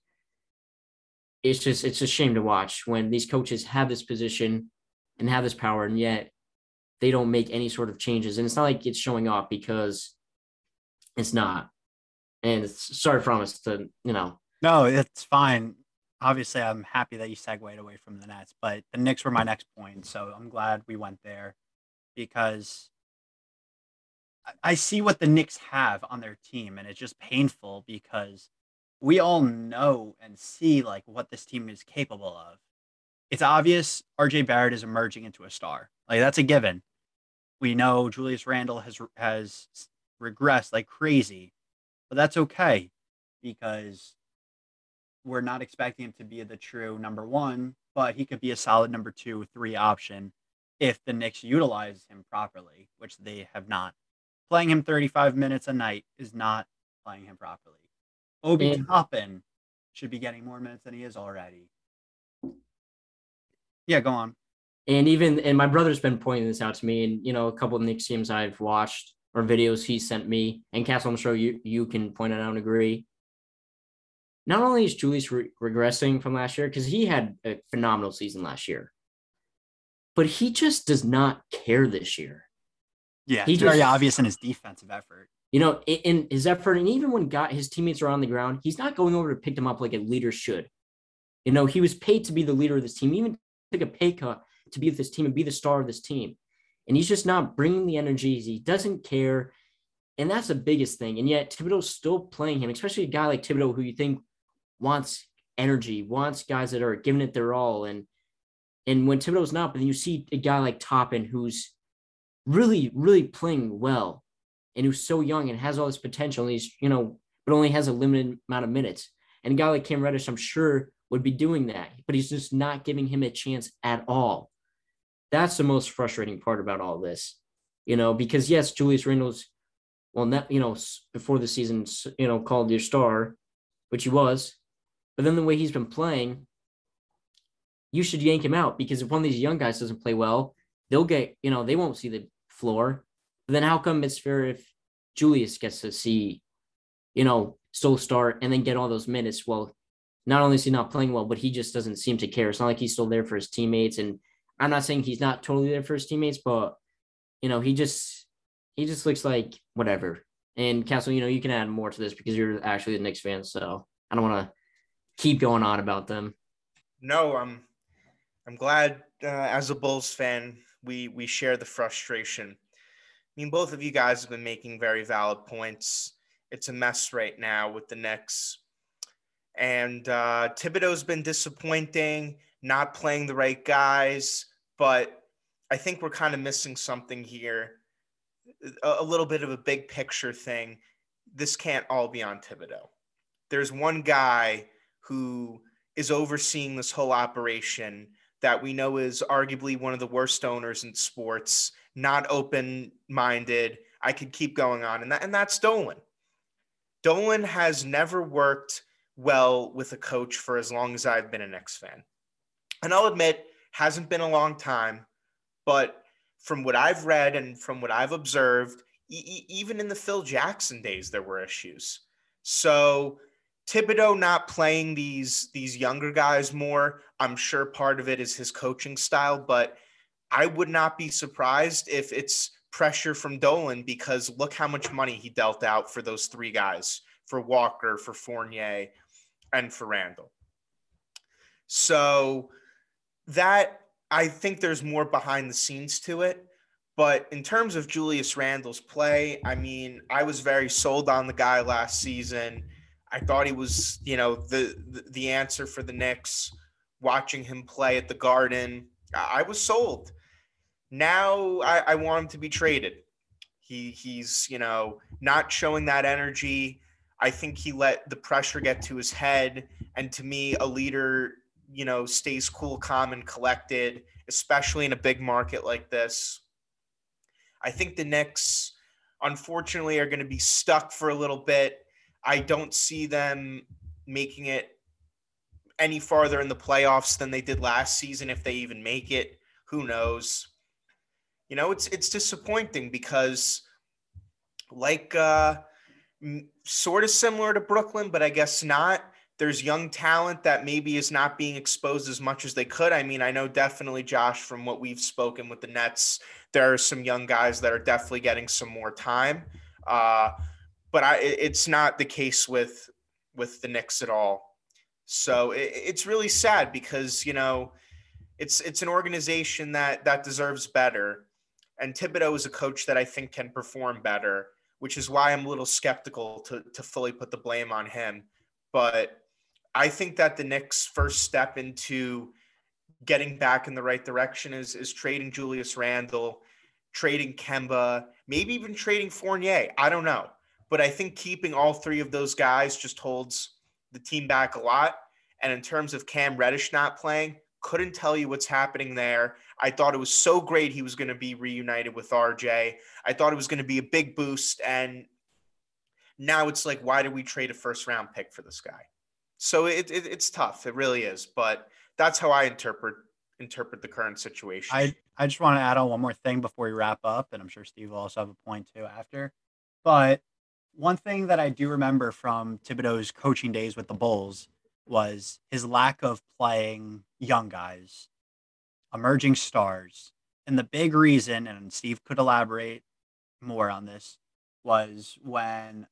Speaker 3: it's a shame to watch when these coaches have this position and have this power, and yet they don't make any sort of changes. And it's not like it's showing off, because it's not. And sorry for us to,
Speaker 2: No, it's fine. Obviously, I'm happy that you segued away from the Nets, but the Knicks were my next point, so I'm glad we went there, because I see what the Knicks have on their team, and it's just painful because we all know and see like what this team is capable of. It's obvious RJ Barrett is emerging into a star. Like, that's a given. We know Julius Randle has regressed like crazy, but that's okay because we're not expecting him to be the true number 1, but he could be a solid number 2, 3 option if the Knicks utilize him properly, which they have not. Playing him 35 minutes a night is not playing him properly. Obi Toppin should be getting more minutes than he is already. Yeah, go on.
Speaker 3: And my brother's been pointing this out to me, and a couple of Knicks games I've watched or videos he sent me, and Castle, I'm sure you can point it out and agree. Not only is Julius regressing from last year, because he had a phenomenal season last year, but he just does not care this year.
Speaker 2: Yeah, it's very obvious in his defensive effort.
Speaker 3: In his effort, and even when his teammates are on the ground, he's not going over to pick them up like a leader should. He was paid to be the leader of this team, even took a pay cut to be with this team and be the star of this team. And he's just not bringing the energy. He doesn't care. And that's the biggest thing. And yet Thibodeau's still playing him, especially a guy like Thibodeau, who you think wants energy, wants guys that are giving it their all. And when Thibodeau's not, but then you see a guy like Toppin, who's really, really playing well. and who's so young and has all this potential, and he's, but only has a limited amount of minutes. And a guy like Cam Reddish, I'm sure, would be doing that, but he's just not giving him a chance at all. That's the most frustrating part about all this, because yes, Julius Randle's, well, not, before the season, called your star, which he was, but then the way he's been playing, you should yank him out, because if one of these young guys doesn't play well, they'll get, they won't see the floor. But then how come it's fair if Julius gets to see, still start and then get all those minutes? Well, not only is he not playing well, but he just doesn't seem to care. It's not like he's still there for his teammates. And I'm not saying he's not totally there for his teammates, but, he just looks like whatever. And Castle, you can add more to this because you're actually the Knicks fan. So I don't want to keep going on about them.
Speaker 4: No, I'm glad as a Bulls fan, we share the frustration. I mean, both of you guys have been making very valid points. It's a mess right now with the Knicks. And Thibodeau's been disappointing, not playing the right guys. But I think we're kind of missing something here, a little bit of a big picture thing. This can't all be on Thibodeau. There's one guy who is overseeing this whole operation that we know is arguably one of the worst owners in sports, not open-minded. I could keep going on. And that's Dolan. Dolan has never worked well with a coach for as long as I've been a Knicks fan. And I'll admit, hasn't been a long time, but from what I've read and from what I've observed, even in the Phil Jackson days, there were issues. So Thibodeau not playing these younger guys more, I'm sure part of it is his coaching style, but I would not be surprised if it's pressure from Dolan, because look how much money he dealt out for those three guys, for Walker, for Fournier, and for Randle. So that, I think there's more behind the scenes to it. But in terms of Julius Randle's play, I mean, I was very sold on the guy last season. I thought he was, the answer for the Knicks. Watching him play at the Garden, I was sold. Now I want him to be traded. He's not showing that energy. I think he let the pressure get to his head. And to me, a leader, stays cool, calm, and collected, especially in a big market like this. I think the Knicks, unfortunately, are going to be stuck for a little bit. I don't see them making it any farther in the playoffs than they did last season, if they even make it. Who knows? It's disappointing because, sort of similar to Brooklyn, but I guess not. There's young talent that maybe is not being exposed as much as they could. I mean, I know definitely, Josh, from what we've spoken with the Nets, there are some young guys that are definitely getting some more time. But it's not the case with the Knicks at all. So it's really sad because, it's an organization that deserves better. And Thibodeau is a coach that I think can perform better, which is why I'm a little skeptical to fully put the blame on him. But I think that the Knicks' first step into getting back in the right direction is trading Julius Randle, trading Kemba, maybe even trading Fournier. I don't know. But I think keeping all three of those guys just holds the team back a lot. And in terms of Cam Reddish not playing, couldn't tell you what's happening there. I thought it was so great he was going to be reunited with RJ. I thought it was going to be a big boost. And now it's like, why did we trade a first-round pick for this guy? So it's tough. It really is. But that's how I interpret the current situation.
Speaker 2: I just want to add on one more thing before we wrap up, and I'm sure Steve will also have a point too after. But one thing that I do remember from Thibodeau's coaching days with the Bulls was his lack of playing young guys, emerging stars. And the big reason, and Steve could elaborate more on this, was when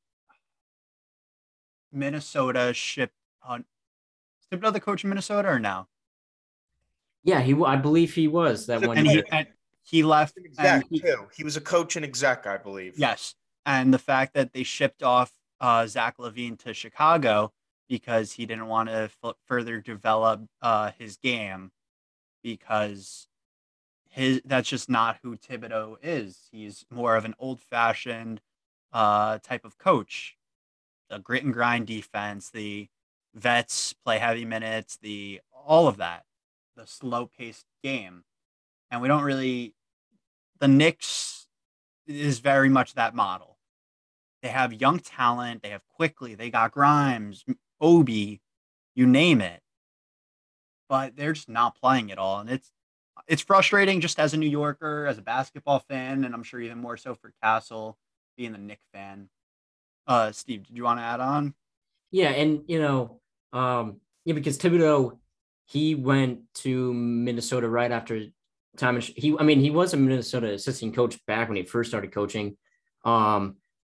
Speaker 2: Minnesota shipped on. Is Thibodeau the coach in Minnesota or no?
Speaker 3: Yeah, I believe he was that one year.
Speaker 2: And he left.
Speaker 4: Exec too. He was a coach and exec, I believe.
Speaker 2: Yes. And the fact that they shipped off Zach LaVine to Chicago because he didn't want to further develop his game, because that's just not who Thibodeau is. He's more of an old-fashioned type of coach. The grit and grind defense, the vets play heavy minutes, the all of that, the slow paced game. And we don't really, the Knicks is very much that model. They have young talent, they have quickly, they got Grimes, Obi, you name it, but they're just not playing it all. And it's frustrating just as a New Yorker, as a basketball fan, and I'm sure even more so for Castle, being the Knick fan. Steve, did you want to add on?
Speaker 3: Yeah, and yeah, because Thibodeau, he went to Minnesota right after time. He was a Minnesota assistant coach back when he first started coaching, but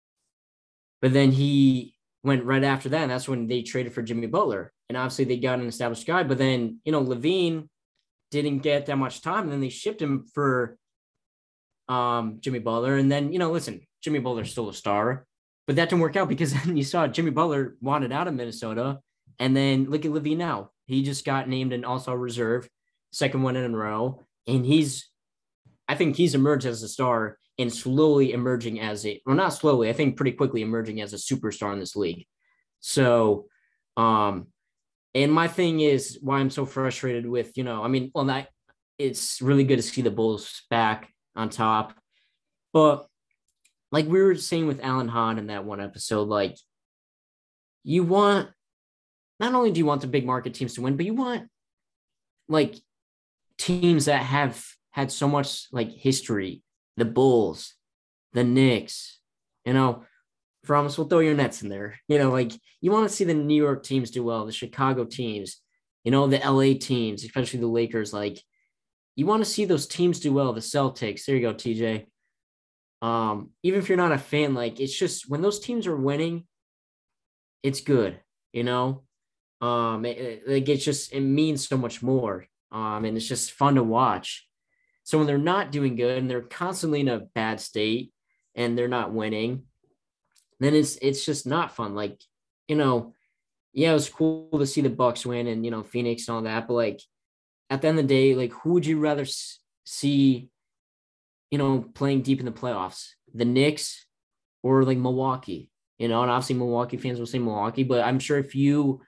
Speaker 3: then he went right after that, and that's when they traded for Jimmy Butler, and obviously they got an established guy. But then Levine didn't get that much time, and then they shipped him for Jimmy Butler, and then listen, Jimmy Butler's still a star. But that didn't work out because then you saw Jimmy Butler wanted out of Minnesota. And then look at Levine now. He just got named an all-star reserve, second one in a row. And I think he's emerged as a star and slowly emerging not slowly, I think pretty quickly emerging as a superstar in this league. So, and my thing is why I'm so frustrated with, it's really good to see the Bulls back on top. But like we were saying with Alan Hahn in that one episode, like not only do you want the big market teams to win, but you want like teams that have had so much like history, the Bulls, the Knicks, promise we'll throw your Nets in there. Like you want to see the New York teams do well, the Chicago teams, the LA teams, especially the Lakers. Like you want to see those teams do well, the Celtics. There you go, TJ. Even if you're not a fan, like it's just when those teams are winning, it's good, it means so much more. And it's just fun to watch. So when they're not doing good and they're constantly in a bad state and they're not winning, then it's just not fun. Like, yeah, it was cool to see the Bucks win and, Phoenix and all that. But like at the end of the day, like who would you rather see, playing deep in the playoffs, the Knicks or like Milwaukee, and obviously Milwaukee fans will say Milwaukee, but I'm sure if you,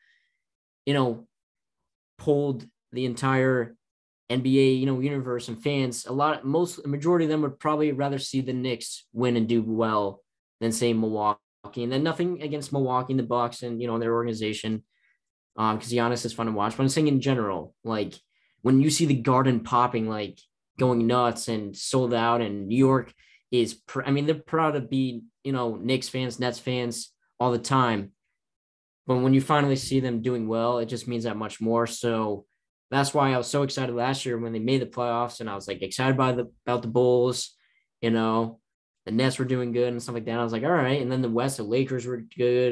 Speaker 3: polled the entire NBA, universe and fans, a majority of them would probably rather see the Knicks win and do well than say Milwaukee. And then nothing against Milwaukee and the Bucks and, their organization, because Giannis is fun to watch. But I'm saying in general, like when you see the Garden popping, like going nuts and sold out, and New York is, they're proud to be, Knicks fans, Nets fans all the time. But when you finally see them doing well, it just means that much more. So that's why I was so excited last year when they made the playoffs, and I was like excited about the Bulls, the Nets were doing good and stuff like that. I was like, all right. And then the West, the Lakers were good,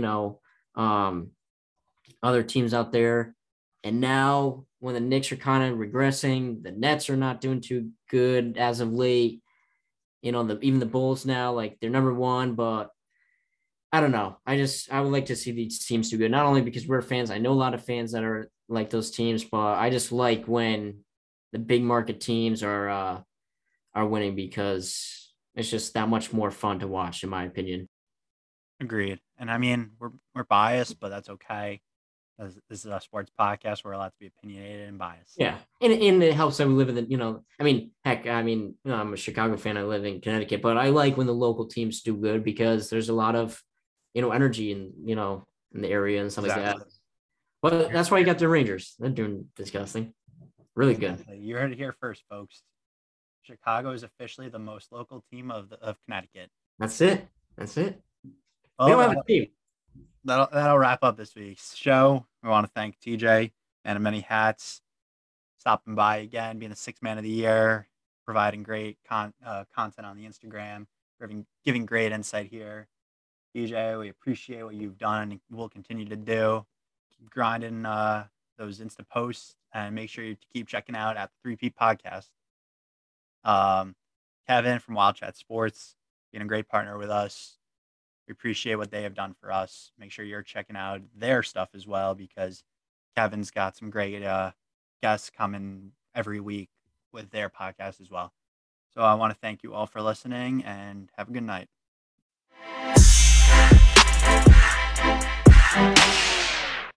Speaker 3: and other teams out there. And now when the Knicks are kind of regressing, the Nets are not doing too good as of late. Even the Bulls now, like they're number one, but I don't know. I would like to see these teams do good, not only because we're fans. I know a lot of fans that are like those teams, but I just like when the big market teams are winning because it's just that much more fun to watch, in my opinion.
Speaker 2: Agreed. And we're biased, but that's okay. This is a sports podcast. We're allowed to be opinionated and biased.
Speaker 3: Yeah. And it helps that we live in heck, I'm a Chicago fan. I live in Connecticut, but I like when the local teams do good because there's a lot of, energy in the area and stuff like that. But that's why you got the Rangers. They're doing disgusting. Really good.
Speaker 2: You heard it here first, folks. Chicago is officially the most local team of Connecticut.
Speaker 3: That's it.
Speaker 2: Well,
Speaker 3: we don't have a team.
Speaker 2: That'll wrap up this week's show. We want to thank TJ and Many Hats stopping by again, being the sixth man of the year, providing great content on the Instagram, giving great insight here. TJ, we appreciate what you've done and will continue to do. Keep grinding those Insta posts and make sure you keep checking out at the 3P podcast. Kevin from Wild Chat Sports, being a great partner with us. We appreciate what they have done for us. Make sure you're checking out their stuff as well because Kevin's got some great guests coming every week with their podcast as well. So I want to thank you all for listening and have a good night.